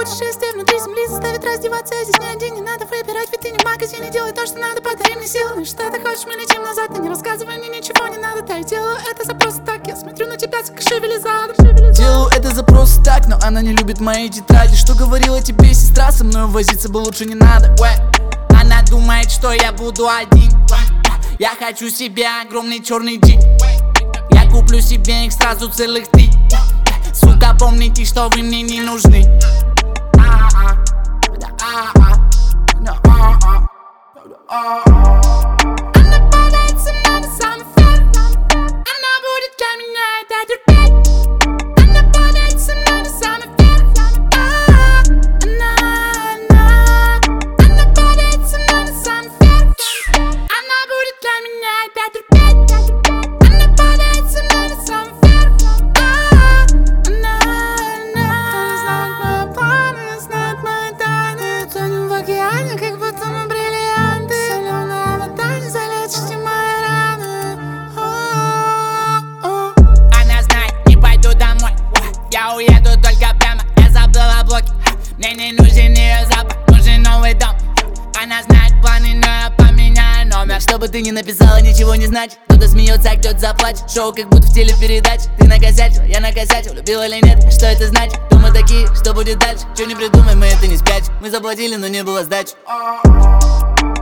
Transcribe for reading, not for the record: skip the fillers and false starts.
путешествие внутри земли заставит раздеваться. Я здесь не один, не надо выбирать, ведь ты не в магазине. Делай то, что надо, подари мне силы. Что ты хочешь, мы летим назад. Ты не рассказывай мне, ничего не надо. Да, я делаю это за просто так. Я смотрю на тебя, шевели задом. Делаю это за просто так, но она не любит мои тетради. Что говорила тебе сестра, со мной возиться бы лучше не надо. Она думает, что я буду один. Я хочу себе огромный черный джип. Я куплю себе их сразу целых 3. Сука, помните, что вы мне не нужны. Она падает со мной на самый верх. Она будет для меня это терпеть. Она падает со мной на самый верх. Она падает со мной на самый верх. Она будет для меня это терпеть. Она падает со мной на самый верх. Она знает мои планы, знает мои тайны. Тонем в океане, как будто мы бриллианты. Соленая вода не залечит мои раны. Она знает, не пойду домой. Я уеду только прямо, я забыла блоки. Мне не нужен ее запах, нужен новый дом. Она знает планы, но я поменяю номер. Что бы ты ни написала, ничего не значит. Кто-то смеется, а кто-то заплачет. Шоу как будто в телепередаче. Ты накосячил, я накосячил, любил или нет? Что это значит? Кто мы такие, что будет дальше? Че не придумай, мы это не спрячем. Мы заплатили, но не было сдачи.